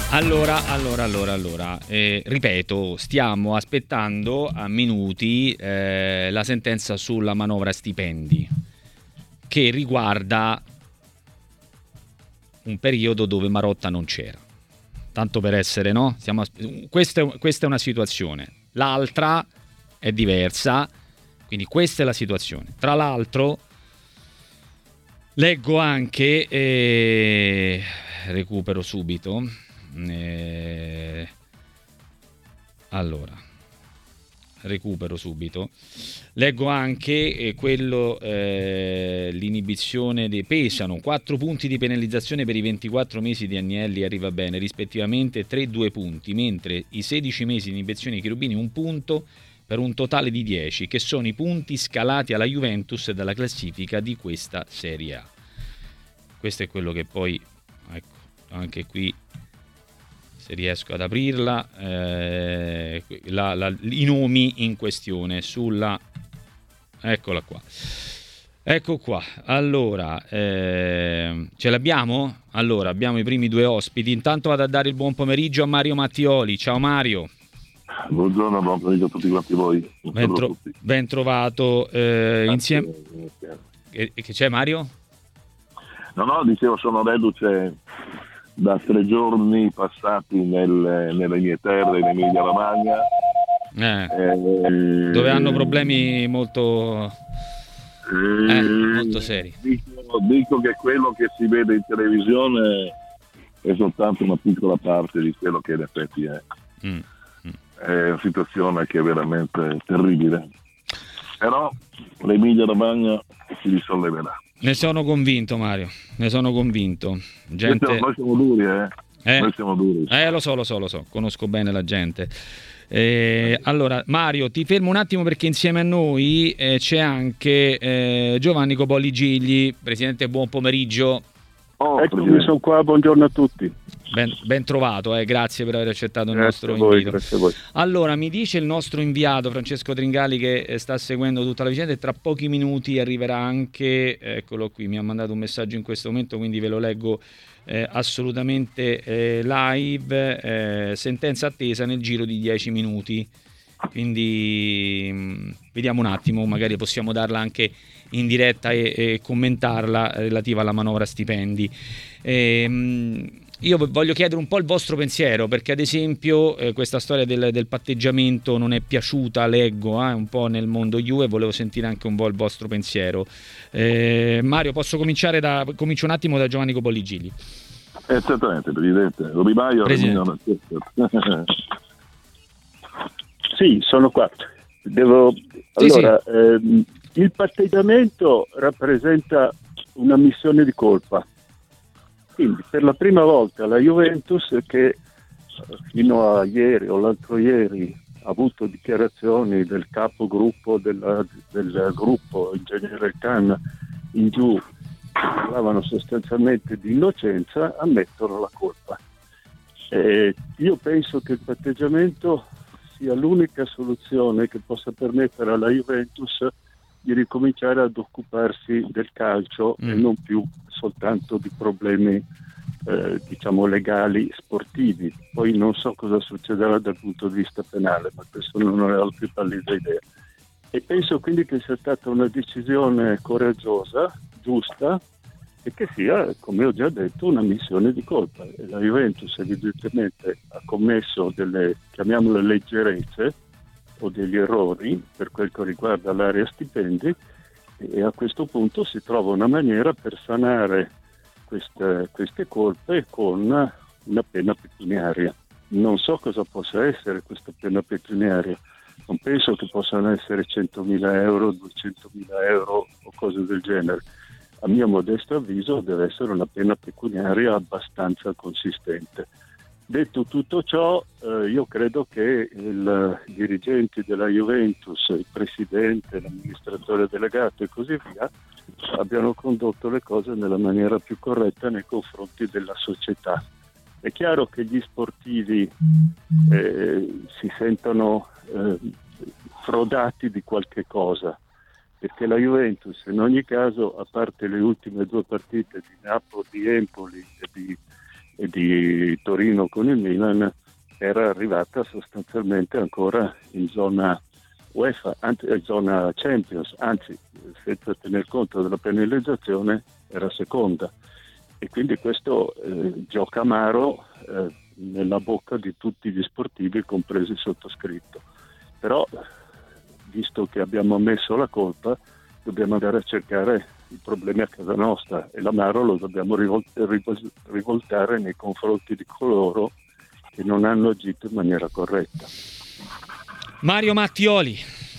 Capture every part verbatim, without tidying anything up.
Allora, allora, allora, allora, eh, ripeto, stiamo aspettando a minuti eh, la sentenza sulla manovra stipendi, che riguarda un periodo dove Marotta non c'era. Tanto per essere, no? Stiamo aspe- questa, è, questa è una situazione. L'altra è diversa, quindi questa è la situazione. Tra l'altro, leggo anche, eh, recupero subito. Eh, allora recupero subito leggo anche eh, quello eh, l'inibizione dei pesano quattro punti di penalizzazione per i ventiquattro mesi di Agnelli, arriva bene, rispettivamente tre due punti, mentre i sedici mesi di inibizione di Cherubini un punto, per un totale di dieci, che sono i punti scalati alla Juventus dalla classifica di questa Serie A. Questo è quello che poi, ecco, anche qui se riesco ad aprirla, eh, la, la, i nomi in questione sulla, eccola qua, ecco qua. Allora, eh, ce l'abbiamo? Allora, abbiamo i primi due ospiti. Intanto vado a dare il buon pomeriggio a Mario Mattioli. Ciao Mario. Buongiorno, buon pomeriggio a tutti quanti voi. Ben, tro- ben trovato. Eh, insieme. Che, che c'è, Mario? No, no, dicevo, sono reduce da tre giorni passati nel, nelle mie terre in Emilia Romagna, eh, eh, dove hanno problemi molto, eh, molto seri. Dico, dico che quello che si vede in televisione è soltanto una piccola parte di quello che in effetti è. Mm, mm. È una situazione che è veramente terribile, però l'Emilia Romagna si risolleverà. Ne sono convinto, Mario, ne sono convinto. Gente... Noi siamo duri, eh? Eh? Noi siamo duri. Eh, lo so, lo so, lo so, conosco bene la gente. Eh, allora, Mario, ti fermo un attimo perché insieme a noi eh, c'è anche eh, Giovanni Copoli Gigli. Presidente, buon pomeriggio. Oh, eccomi, sono qua, buongiorno a tutti. Ben, ben trovato, eh, grazie per aver accettato il grazie nostro voi, invito. Grazie a voi. Allora, mi dice il nostro inviato Francesco Tringali che eh, sta seguendo tutta la vicenda e tra pochi minuti arriverà anche, eccolo qui, mi ha mandato un messaggio in questo momento, quindi ve lo leggo eh, assolutamente eh, live, eh, sentenza attesa nel giro di dieci minuti. Quindi mh, vediamo un attimo, magari possiamo darla anche in diretta e, e commentarla relativa alla manovra stipendi. E, mh, io voglio chiedere un po' il vostro pensiero, perché ad esempio eh, questa storia del, del patteggiamento non è piaciuta, leggo eh, un po' nel mondo Juve, volevo sentire anche un po' il vostro pensiero. Eh, Mario, posso cominciare da comincio un attimo da Giovanni Copoli Gigli. Eh, certamente, Presidente. Robimaio, Presidente. Sì, sono qua. Devo... Sì, allora, sì. Ehm, il patteggiamento rappresenta una missione di colpa. Quindi per la prima volta la Juventus, che fino a ieri o l'altro ieri ha avuto dichiarazioni del capogruppo della, del gruppo Ingegnere Khan in giù, che parlavano sostanzialmente di innocenza, ammettono la colpa. E io penso che il patteggiamento sia l'unica soluzione che possa permettere alla Juventus di ricominciare ad occuparsi del calcio mm. e non più soltanto di problemi eh, diciamo legali sportivi. Poi non so cosa succederà dal punto di vista penale, ma questo non ne ho la più pallida idea. E penso quindi che sia stata una decisione coraggiosa, giusta, e che sia, come ho già detto, una missione di colpa. E la Juventus evidentemente ha commesso delle, chiamiamole leggerezze, o degli errori per quel che riguarda l'area stipendi, e a questo punto si trova una maniera per sanare queste, queste colpe con una pena pecuniaria. Non so cosa possa essere questa pena pecuniaria, non penso che possano essere centomila euro, duecentomila euro o cose del genere. A mio modesto avviso deve essere una pena pecuniaria abbastanza consistente. Detto tutto ciò, eh, io credo che il, i dirigenti della Juventus, il presidente, l'amministratore delegato e così via, abbiano condotto le cose nella maniera più corretta nei confronti della società. È chiaro che gli sportivi eh, si sentono eh, frodati di qualche cosa, perché la Juventus in ogni caso, a parte le ultime due partite di Napoli, di Empoli e di e di Torino con il Milan era arrivata sostanzialmente ancora in zona UEFA, anzi, in zona Champions, anzi senza tener conto della penalizzazione era seconda, e quindi questo eh, gioca amaro eh, nella bocca di tutti gli sportivi, compresi il sottoscritto. Però visto che abbiamo ammesso la colpa, dobbiamo andare a cercare i problemi a casa nostra, e l'amaro lo dobbiamo rivol- rivol- rivoltare nei confronti di coloro che non hanno agito in maniera corretta. Mario Mattioli.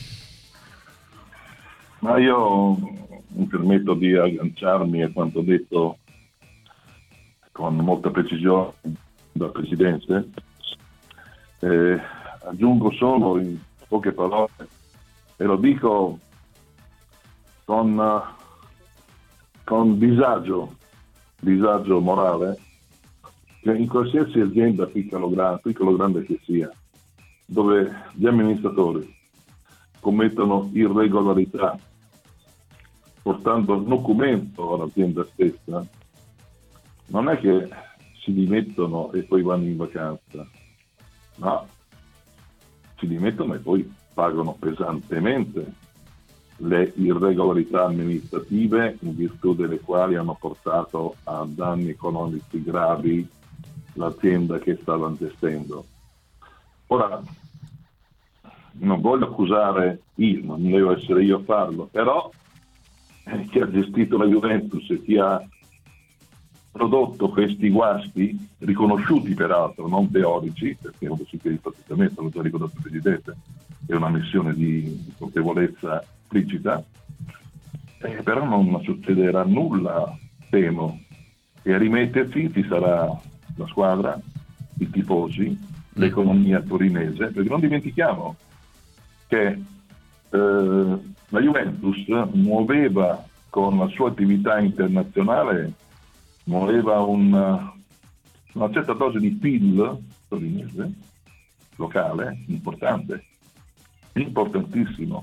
Ma io mi permetto di agganciarmi a quanto detto con molta precisione dal Presidente. Eh, aggiungo solo in poche parole, e lo dico con, con disagio, disagio morale, che in qualsiasi azienda piccolo o grande, piccolo o grande che sia, dove gli amministratori commettono irregolarità portando il documento all'azienda stessa, non è che si dimettono e poi vanno in vacanza, no, si dimettono e poi pagano pesantemente le irregolarità amministrative in virtù delle quali hanno portato a danni economici gravi l'azienda che stavano gestendo. Ora, non voglio accusare io, non devo essere io a farlo, però eh, chi ha gestito la Juventus e chi ha prodotto questi guasti, riconosciuti peraltro, non teorici, perché lo si chiede praticamente, l'ho già ricordato il Presidente, è una missione di colpevolezza esplicita, eh, però non succederà nulla, temo, e a rimetterci ci sarà la squadra, i tifosi, l'economia torinese, perché non dimentichiamo che eh, la Juventus muoveva con la sua attività internazionale, muoveva un, una certa dose di P I L torinese, locale, importante, importantissimo,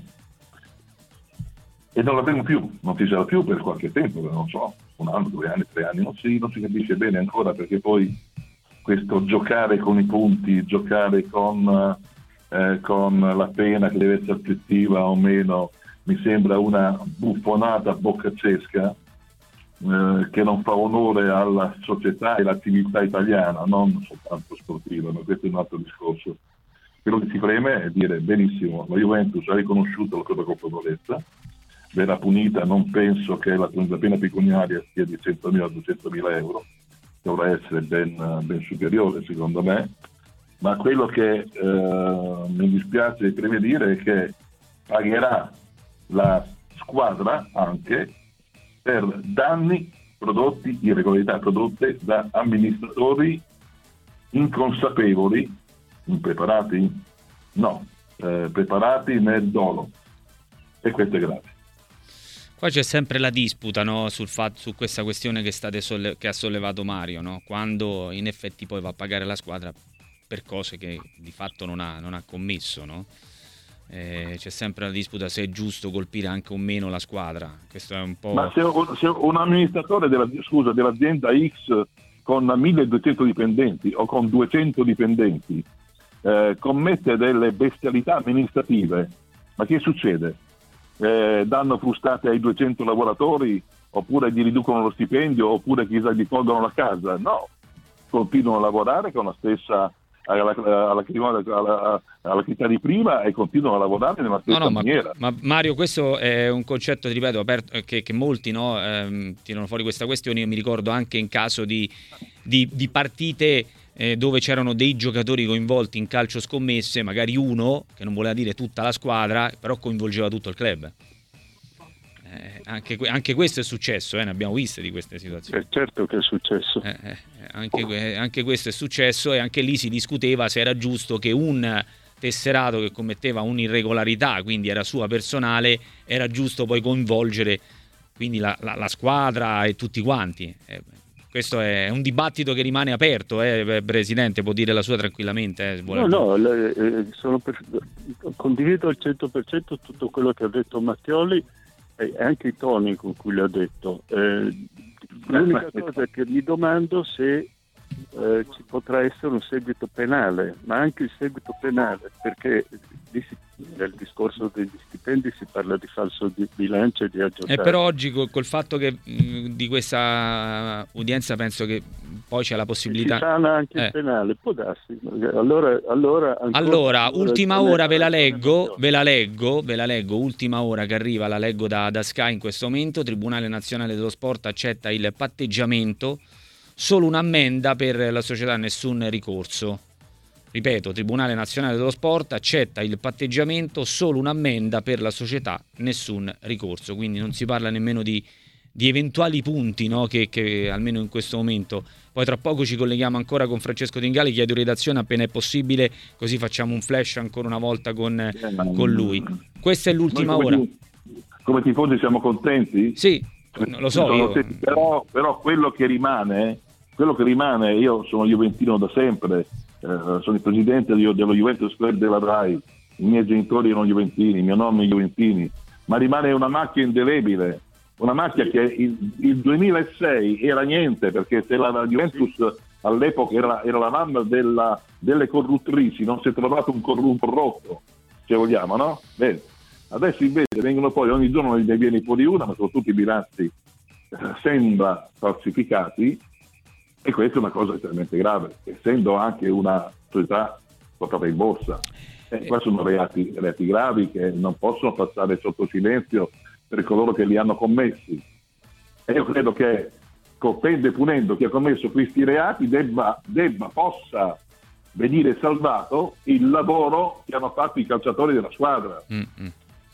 e non l'abbiamo più, non ci sarà più per qualche tempo, non so, un anno, due anni, tre anni, non si, non si capisce bene ancora, perché poi questo giocare con i punti, giocare con, eh, con la pena che deve essere effettiva o meno, mi sembra una buffonata boccaccesca eh, che non fa onore alla società e all'attività italiana, non soltanto sportiva, ma questo è un altro discorso. Quello che ci preme è dire benissimo, la Juventus ha riconosciuto la propria colpevolezza, verrà punita, non penso che la, la pena pecuniaria sia di centomila a duecentomila euro, dovrà essere ben, ben superiore secondo me, ma quello che eh, mi dispiace prevedere è che pagherà la squadra anche per danni prodotti, irregolarità prodotte da amministratori inconsapevoli, impreparati? No, eh, preparati nel dolo, e questo è grave. Qua c'è sempre la disputa, no, sul fatto, su questa questione che, state solle- che ha sollevato Mario, no? Quando in effetti poi va a pagare la squadra per cose che di fatto non ha, non ha commesso, no? Eh, c'è sempre la disputa se è giusto colpire anche o meno la squadra. Questo è un po'... Ma se un, se un amministratore della, scusa, dell'azienda X con milleduecento dipendenti o con duecento dipendenti eh, commette delle bestialità amministrative, ma che succede? Eh, danno frustate ai duecento lavoratori, oppure gli riducono lo stipendio, oppure chissà gli tolgono la casa? No, continuano a lavorare con la stessa alla, alla, alla, alla città di prima e continuano a lavorare nella stessa no, no, maniera. Ma, ma Mario, questo è un concetto, ripeto, aperto, che, che molti no, ehm, tirano fuori questa questione. Io mi ricordo anche in caso di, di, di partite eh, dove c'erano dei giocatori coinvolti in calcio scommesse, magari uno, che non voleva dire tutta la squadra, però coinvolgeva tutto il club. Eh, anche, anche questo è successo, eh, ne abbiamo viste di queste situazioni. Eh, certo che è successo. Eh, eh, anche, anche questo è successo, e anche lì si discuteva se era giusto che un tesserato che commetteva un'irregolarità, quindi era sua personale, era giusto poi coinvolgere quindi la, la, la squadra e tutti quanti. Eh, questo è un dibattito che rimane aperto, eh, Presidente, può dire la sua tranquillamente. Eh, no, no, le, eh, sono per, condivido al cento per cento tutto quello che ha detto Mattioli e anche i toni con cui l'ha detto. Eh, l'unica cosa che mi domando se eh, ci potrà essere un seguito penale, ma anche il seguito penale, perché nel discorso degli stipendi si parla di falso di bilancio e di aggiotaggio. E però oggi col, col fatto che mh, di questa udienza penso che poi c'è la possibilità... Si sana anche eh. il penale, può darsi. Allora, allora, allora ultima ora ve la leggo, ve la leggo, ve la leggo, ultima ora che arriva, la leggo da, da Sky in questo momento. Tribunale Nazionale dello Sport accetta il patteggiamento, solo un'ammenda per la società, nessun ricorso. Ripeto, Tribunale Nazionale dello Sport accetta il patteggiamento, solo un'ammenda per la società, nessun ricorso. Quindi non si parla nemmeno di, di eventuali punti, no? che, che almeno in questo momento. Poi tra poco ci colleghiamo ancora con Francesco Tingali, chiedo redazione appena è possibile, così facciamo un flash ancora una volta con, con lui. Questa è l'ultima come ora. Ti, come tifosi siamo contenti? Sì, non lo so. Io... Però, però quello che rimane, quello che rimane, io sono juventino da sempre, eh, sono il presidente di, dello Juventus Club della Rai, i miei genitori erano juventini, mio nonno juventini, ma rimane una macchia indelebile, una macchia che il, il duemilasei era niente, perché se la, la Juventus all'epoca era, era la mamma della, delle corruttrici, non si è trovato un corrotto, se vogliamo, no? Bene. Adesso invece vengono poi, ogni giorno ne viene fuori una, ma sono tutti bilanzi eh, sembra falsificati, e questa è una cosa estremamente grave, essendo anche una società quotata in borsa. Eh, questi sono reati, reati gravi che non possono passare sotto silenzio per coloro che li hanno commessi. E io credo che colpendo e punendo chi ha commesso questi reati debba, debba possa venire salvato il lavoro che hanno fatto i calciatori della squadra. Mm-hmm.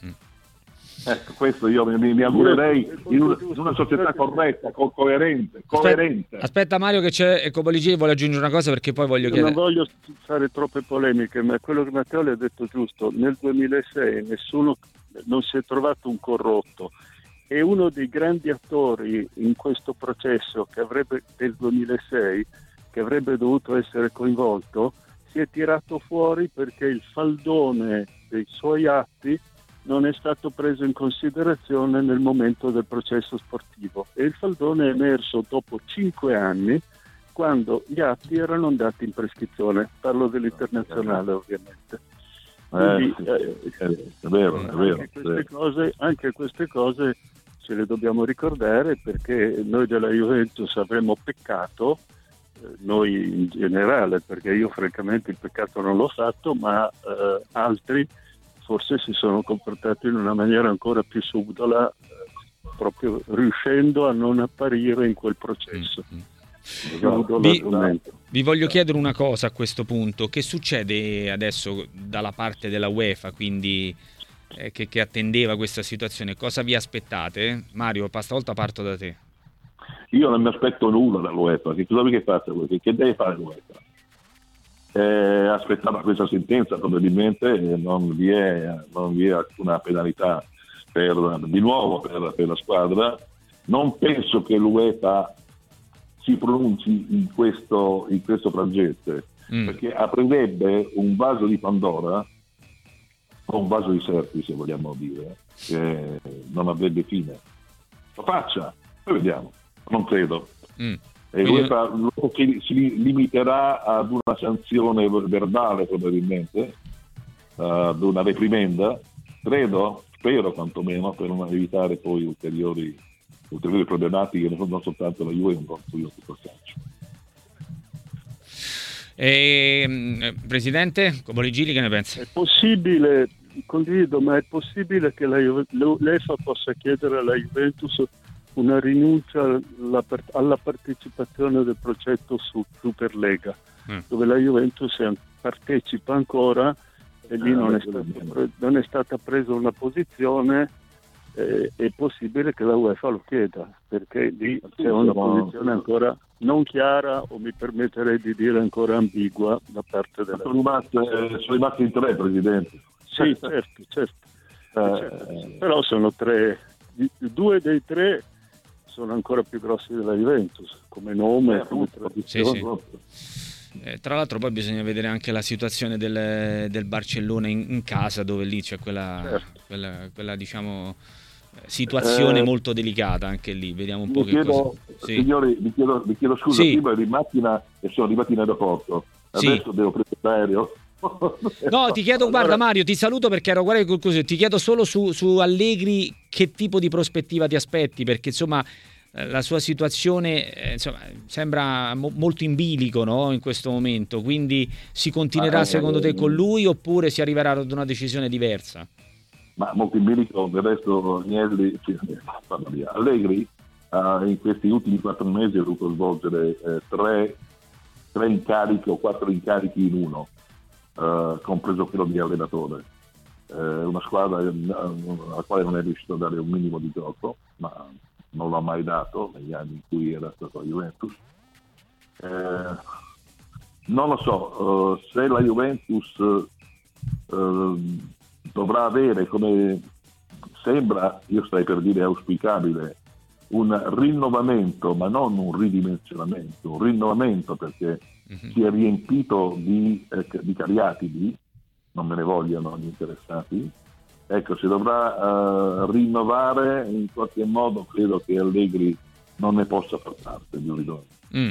Ecco, questo io mi, mi augurerei in una, in una società corretta, co- coerente, coerente. Aspetta, aspetta Mario che c'è Copoligini, vuole aggiungere una cosa perché poi voglio io chiedere. Non voglio fare troppe polemiche, ma quello che Matteo le ha detto giusto. Nel duemilasei nessuno, non si è trovato un corrotto, e uno dei grandi attori in questo processo che avrebbe del duemilasei, che avrebbe dovuto essere coinvolto, si è tirato fuori perché il faldone dei suoi atti non è stato preso in considerazione nel momento del processo sportivo, e il faldone è emerso dopo cinque anni, quando gli atti erano andati in prescrizione. Parlo dell'internazionale, ovviamente. Quindi, eh, eh, è vero, è vero. Anche queste cose, anche queste cose ce le dobbiamo ricordare, perché noi della Juventus avremmo peccato, eh, noi in generale, perché io francamente il peccato non l'ho fatto, ma eh, altri forse si sono comportati in una maniera ancora più subdola, eh, proprio riuscendo a non apparire in quel processo. Mm-hmm. Vi, vi voglio chiedere una cosa a questo punto: che succede adesso dalla parte della UEFA, quindi eh, che, che attendeva questa situazione? Cosa vi aspettate? Mario, stavolta parto da te. Io non mi aspetto nulla dall'UEFA. Che cosa che faccia? Che deve fare l'UEFA? Eh, aspettava questa sentenza, probabilmente non vi è, non vi è alcuna penalità per, di nuovo per, per la squadra. Non penso che l'UEFA si pronunci in questo, in questo frangente, mm. perché aprirebbe un vaso di Pandora, o un vaso di Serpi, se vogliamo dire, che non avrebbe fine. Lo faccia, poi vediamo, non credo. Mm. E l'UEFA si, si limiterà ad una sanzione verbale, probabilmente, ad una reprimenda, credo, spero quantomeno, per non evitare poi ulteriori, ulteriori problematiche, non, non soltanto la Juve, ma poi tutto il calcio. E, Presidente Copoligini, che ne pensa? È possibile, condivido, ma è possibile che la Juve, l'UEFA possa chiedere alla Juventus una rinuncia alla, alla partecipazione del progetto su Superlega, mm. dove la Juventus partecipa ancora, e lì ah, non, è stato, non è stata presa una posizione. Eh, è possibile che la UEFA lo chieda, perché lì c'è una posizione ancora non chiara, o mi permetterei di dire ancora ambigua, da parte della sono rimasti, eh, sono rimasti in tre, Presidente. Sì, certo, certo. Eh, certo. Però sono tre, due dei tre sono ancora più grossi della Juventus come nome, eh, come tradizione. Sì, sì. Eh, tra l'altro poi bisogna vedere anche la situazione del, del Barcellona in, in casa, dove lì c'è quella, certo. quella, quella diciamo situazione eh, molto delicata anche lì, vediamo un po' che chiedo, cosa... Sì. Signori, vi chiedo, vi chiedo scusa, Sì. prima ero in macchina e sono arrivato in aeroporto, adesso Sì. devo prendere l'aereo. No, ti chiedo, Allora, guarda Mario, ti saluto perché ero guarda che così, ti chiedo solo su, su Allegri che tipo di prospettiva ti aspetti, perché insomma eh, la sua situazione eh, insomma, sembra mo- molto in bilico, no, in questo momento, quindi si continuerà eh, secondo te con lui oppure si arriverà ad una decisione diversa? Ma molto in bilico, del resto Agnelli, sì, parla via. Allegri uh, in questi ultimi quattro mesi ha dovuto svolgere eh, tre, tre incarichi o quattro incarichi in uno, uh, compreso quello di allenatore. Uh, una squadra uh, alla quale non è riuscito a dare un minimo di gioco, ma non l'ha mai dato negli anni in cui era stato a Juventus. Uh, non lo so, uh, se la Juventus uh, dovrà avere, come sembra, io starei per dire auspicabile, un rinnovamento, ma non un ridimensionamento, un rinnovamento perché mm-hmm. si è riempito di, eh, di cariatidi, non me ne vogliano gli interessati. Ecco, si dovrà uh, rinnovare in qualche modo, credo che Allegri non ne possa far parte di un rinnovamento. Mm.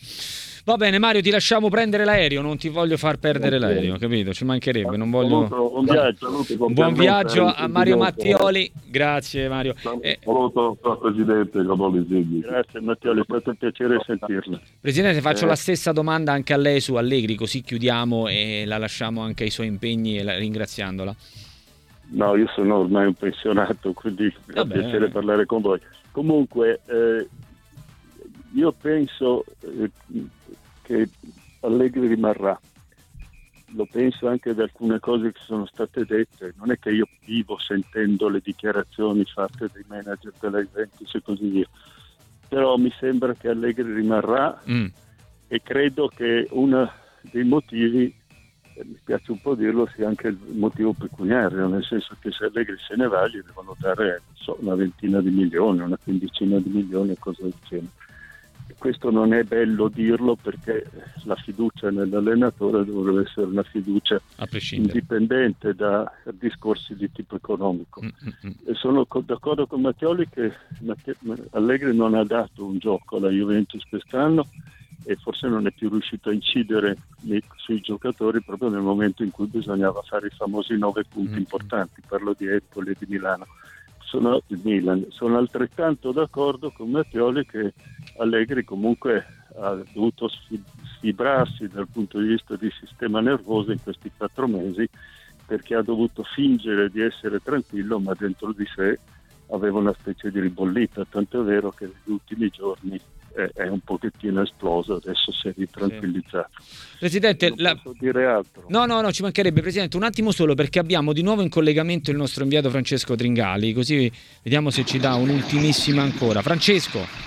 Va bene Mario, ti lasciamo prendere l'aereo, non ti voglio far perdere okay. l'aereo, capito? Ci mancherebbe, non voglio... Saluto, un viaggio, saluto, un buon viaggio a Mario Mattioli, grazie Mario. Saluto al Presidente Gaboli Zighi. Grazie Mattioli, è stato un piacere sentirla. Presidente, faccio eh. la stessa domanda anche a lei su Allegri, così chiudiamo e la lasciamo anche ai suoi impegni e la, ringraziandola. No, io sono ormai un pensionato, quindi è un piacere parlare con voi. Comunque, eh, io penso eh, che Allegri rimarrà. Lo penso anche di alcune cose che sono state dette. Non è che io vivo sentendo le dichiarazioni fatte dai manager della Juventus e così via. Però mi sembra che Allegri rimarrà mm. e credo che uno dei motivi, mi piace un po' dirlo, sia anche il motivo pecuniario, nel senso che se Allegri se ne va gli devono dare so, una ventina di milioni, una quindicina di milioni e cose del genere. Questo non è bello dirlo perché la fiducia nell'allenatore dovrebbe essere una fiducia indipendente da discorsi di tipo economico. Mm-hmm. E sono d'accordo con Mattioli che Allegri non ha dato un gioco alla Juventus quest'anno e forse non è più riuscito a incidere sui giocatori proprio nel momento in cui bisognava fare i famosi nove punti mm-hmm. importanti. Parlo di Empoli e di Milano. Sono, Milan. Sono altrettanto d'accordo con Mattioli che Allegri comunque ha dovuto sfibrarsi dal punto di vista di sistema nervoso in questi quattro mesi perché ha dovuto fingere di essere tranquillo ma dentro di sé aveva una specie di ribollita, tanto è vero che negli ultimi giorni è, è un pochettino esploso, adesso si è ritranquillizzato. Sì. Presidente, non la... posso dire altro. No, no, no, ci mancherebbe. Presidente, un attimo solo perché abbiamo di nuovo in collegamento il nostro inviato Francesco Tringali, così vediamo se ci dà un'ultimissima ancora. Francesco.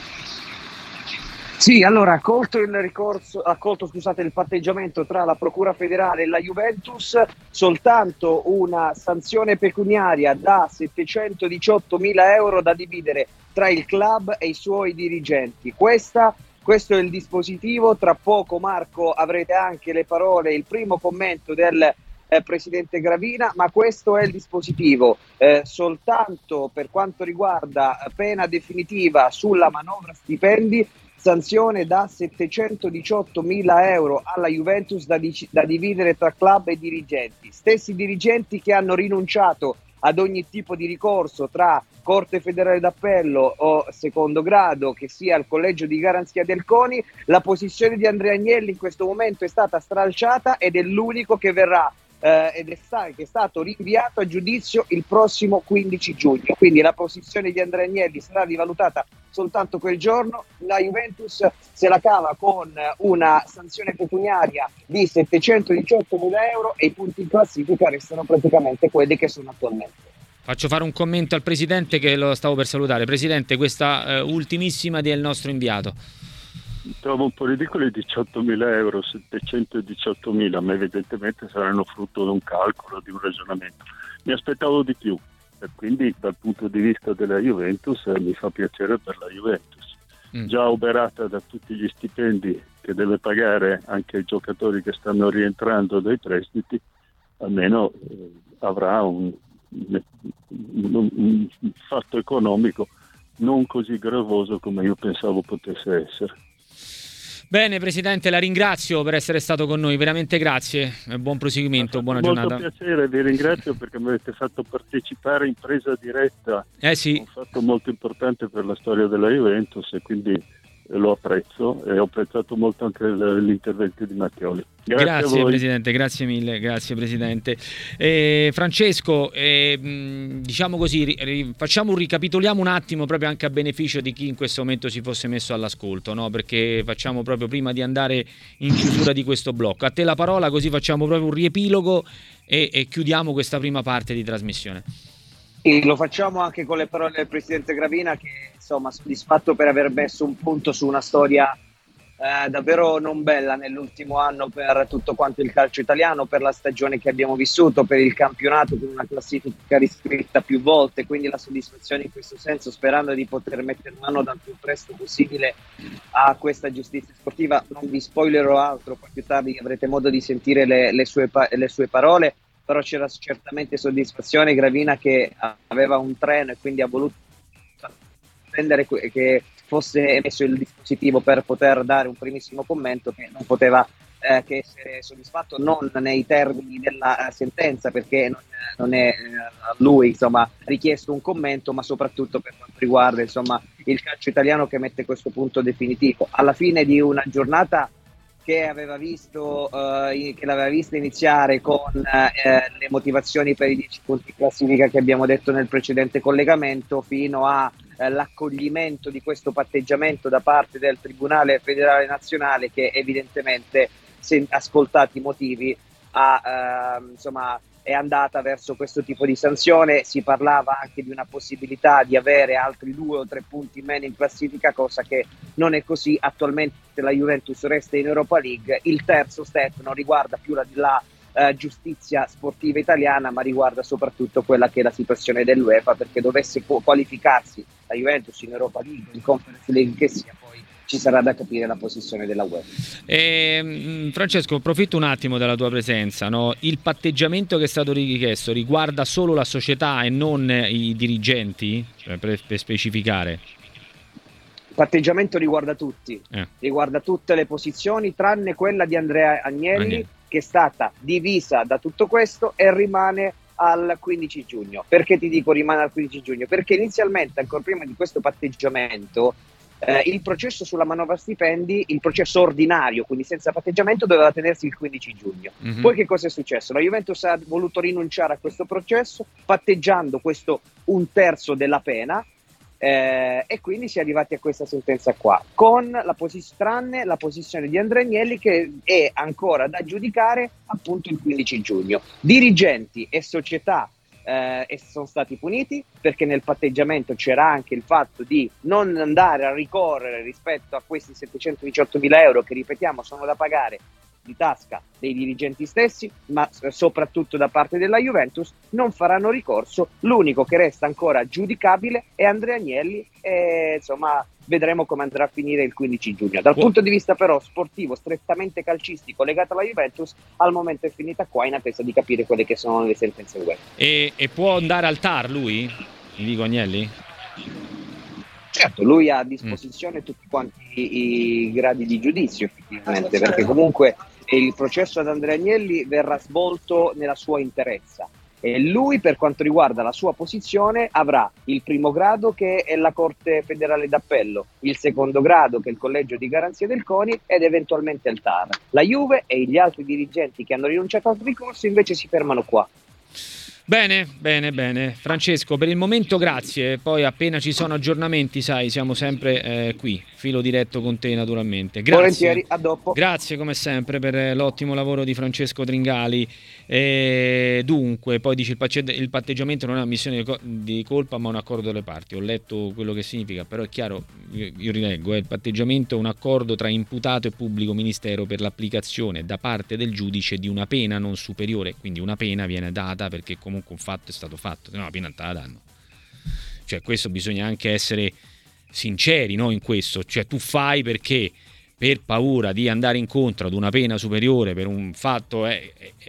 Sì, allora accolto il ricorso, accolto scusate il patteggiamento tra la Procura Federale e la Juventus, soltanto una sanzione pecuniaria da settecentodiciottomila euro da dividere tra il club e i suoi dirigenti. Questa, questo è il dispositivo. Tra poco, Marco, avrete anche le parole, il primo commento del eh, Presidente Gravina, ma questo è il dispositivo. Eh, soltanto per quanto riguarda pena definitiva sulla manovra stipendi, sanzione da settecentodiciottomila euro alla Juventus da, dic- da dividere tra club e dirigenti. Stessi dirigenti che hanno rinunciato ad ogni tipo di ricorso tra Corte Federale d'Appello o secondo grado, che sia il collegio di garanzia del CONI. La posizione di Andrea Agnelli in questo momento è stata stralciata ed è l'unico che verrà eh, ed è, sta- che è stato rinviato a giudizio il prossimo quindici giugno. Quindi la posizione di Andrea Agnelli sarà rivalutata soltanto quel giorno. La Juventus se la cava con una sanzione pecuniaria di settecentodiciottomila euro e i punti in classifica restano praticamente quelli che sono attualmente. Faccio fare un commento al Presidente che lo stavo per salutare. Presidente, questa eh, ultimissima del nostro inviato. Trovo un po' ridicoli diciottomila euro, settecentodiciottomila, ma evidentemente saranno frutto di un calcolo, di un ragionamento. Mi aspettavo di più. E quindi dal punto di vista della Juventus eh, mi fa piacere per la Juventus, mm. già oberata da tutti gli stipendi che deve pagare anche ai giocatori che stanno rientrando dai prestiti, almeno eh, avrà un, un fatto economico non così gravoso come io pensavo potesse essere. Bene Presidente, la ringrazio per essere stato con noi, veramente grazie e buon proseguimento, buona giornata. Molto piacere, vi ringrazio perché mi avete fatto partecipare in presa diretta. Eh sì. È un fatto molto importante per la storia della Juventus e quindi lo apprezzo e ho apprezzato molto anche l'intervento di Mattioli. Grazie, grazie a voi. Presidente, grazie mille, grazie Presidente. Eh, Francesco, eh, diciamo così, ri, facciamo un ricapitoliamo un attimo proprio anche a beneficio di chi in questo momento si fosse messo all'ascolto, no? Perché facciamo proprio prima di andare in chiusura di questo blocco. A te la parola, così facciamo proprio un riepilogo e, e chiudiamo questa prima parte di trasmissione. E lo facciamo anche con le parole del Presidente Gravina, che insomma soddisfatto per aver messo un punto su una storia eh, davvero non bella nell'ultimo anno per tutto quanto il calcio italiano, per la stagione che abbiamo vissuto, per il campionato con una classifica riscritta più volte, quindi la soddisfazione in questo senso, sperando di poter mettere mano dal più presto possibile a questa giustizia sportiva. Non vi spoilerò altro, poi più tardi avrete modo di sentire le, le, sue, le sue parole, però c'era certamente soddisfazione. Gravina che aveva un treno e quindi ha voluto attendere che fosse emesso il dispositivo per poter dare un primissimo commento, che non poteva eh, che essere soddisfatto non nei termini della uh, sentenza, perché non, non è a uh, lui insomma richiesto un commento, ma soprattutto per quanto riguarda insomma il calcio italiano, che mette questo punto definitivo alla fine di una giornata che aveva visto uh, che l'aveva vista iniziare con uh, le motivazioni per i dieci punti in classifica che abbiamo detto nel precedente collegamento, fino a uh, l'accoglimento di questo patteggiamento da parte del Tribunale Federale Nazionale, che evidentemente, se ascoltati i motivi, ha uh, insomma è andata verso questo tipo di sanzione. Si parlava anche di una possibilità di avere altri due o tre punti in meno in classifica, cosa che non è così. Attualmente la Juventus resta in Europa League. Il terzo step non riguarda più la, la uh, giustizia sportiva italiana, ma riguarda soprattutto quella che è la situazione dell'UEFA, perché dovesse qualificarsi la Juventus in Europa League, in Conference League che sia, poi ci sarà da capire la posizione della UEFA. Eh, Francesco, approfitto un attimo della tua presenza, no? Il patteggiamento che è stato richiesto riguarda solo la società e non i dirigenti, cioè, per, per specificare? Il patteggiamento riguarda tutti, eh. riguarda tutte le posizioni tranne quella di Andrea Agnelli, Agnelli, che è stata divisa da tutto questo e rimane al quindici giugno. Perché ti dico rimane al quindici giugno? Perché inizialmente, ancora prima di questo patteggiamento, Eh, il processo sulla manovra stipendi, il processo ordinario, quindi senza patteggiamento, doveva tenersi il quindici giugno. Mm-hmm. Poi che cosa è successo? La Juventus ha voluto rinunciare a questo processo, patteggiando questo un terzo della pena, eh, e quindi si è arrivati a questa sentenza qua, con la posizione, tranne la posizione di Andrea Agnelli, che è ancora da giudicare appunto il quindici giugno. Dirigenti e società Eh, e sono stati puniti, perché nel patteggiamento c'era anche il fatto di non andare a ricorrere rispetto a questi settecentodiciottomila euro che, ripetiamo, sono da pagare di tasca dei dirigenti stessi, ma soprattutto da parte della Juventus. Non faranno ricorso. L'unico che resta ancora giudicabile è Andrea Agnelli e insomma vedremo come andrà a finire il quindici giugno. Dal punto di vista però sportivo, strettamente calcistico, legato alla Juventus, al momento è finita qua, in attesa di capire quelle che sono le sentenze UEFA. E, e può andare al T A R lui? Mi dico Agnelli? Certo, lui ha a disposizione mm. tutti quanti i, i gradi di giudizio, effettivamente, perché comunque il processo ad Andrea Agnelli verrà svolto nella sua interezza. E lui, per quanto riguarda la sua posizione, avrà il primo grado, che è la Corte Federale d'Appello, il secondo grado, che è il Collegio di Garanzia del CONI, ed eventualmente il T A R. La Juve e gli altri dirigenti che hanno rinunciato al ricorso invece si fermano qua. Bene, bene, bene. Francesco, per il momento grazie, poi appena ci sono aggiornamenti, sai, siamo sempre eh, qui, filo diretto con te naturalmente. Grazie. Volentieri, a dopo. Grazie come sempre per l'ottimo lavoro di Francesco Tringali. E dunque, poi dice il, il patteggiamento non è una missione di colpa ma un accordo delle parti. Ho letto quello che significa, però è chiaro, io, io rileggo, eh, il patteggiamento è un accordo tra imputato e pubblico ministero per l'applicazione da parte del giudice di una pena non superiore, quindi una pena viene data perché comunque comunque un fatto è stato fatto, se no la pena non te la danno. Cioè questo bisogna anche essere sinceri, no, in questo, cioè tu fai perché per paura di andare incontro ad una pena superiore per un fatto, è, è,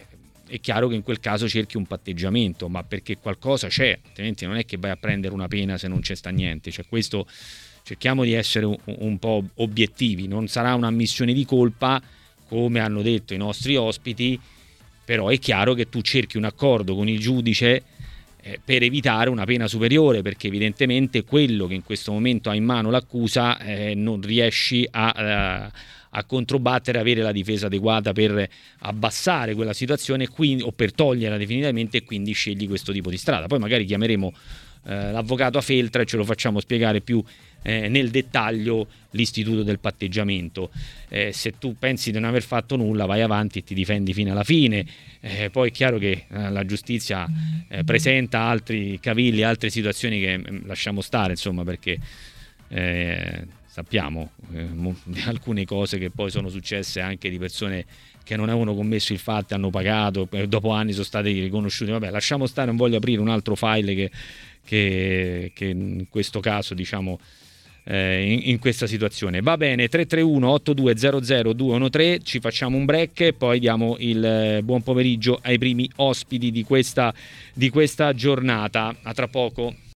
è chiaro che in quel caso cerchi un patteggiamento, ma perché qualcosa c'è, altrimenti non è che vai a prendere una pena se non c'è sta niente. Cioè, questo, cerchiamo di essere un, un po' obiettivi, non sarà un'ammissione di colpa come hanno detto i nostri ospiti, però è chiaro che tu cerchi un accordo con il giudice eh, per evitare una pena superiore, perché evidentemente quello che in questo momento ha in mano l'accusa eh, non riesci a, a, a controbattere, avere la difesa adeguata per abbassare quella situazione, quindi, o per toglierla definitivamente, e quindi scegli questo tipo di strada. Poi magari chiameremo eh, l'avvocato a Feltra e ce lo facciamo spiegare più eh, nel dettaglio l'istituto del patteggiamento. Eh, se tu pensi di non aver fatto nulla, vai avanti e ti difendi fino alla fine. Eh, poi è chiaro che eh, la giustizia eh, presenta altri cavilli, altre situazioni che eh, lasciamo stare, insomma, perché eh, sappiamo eh, di alcune cose che poi sono successe anche di persone che non avevano commesso il fatto, hanno pagato, dopo anni sono stati riconosciuti. Vabbè, lasciamo stare, non voglio aprire un altro file che, che, che in questo caso, diciamo, eh, in, in questa situazione. Va bene, tre tre uno otto due zero zero due uno tre, ci facciamo un break e poi diamo il eh, buon pomeriggio ai primi ospiti di questa, di questa giornata. A tra poco.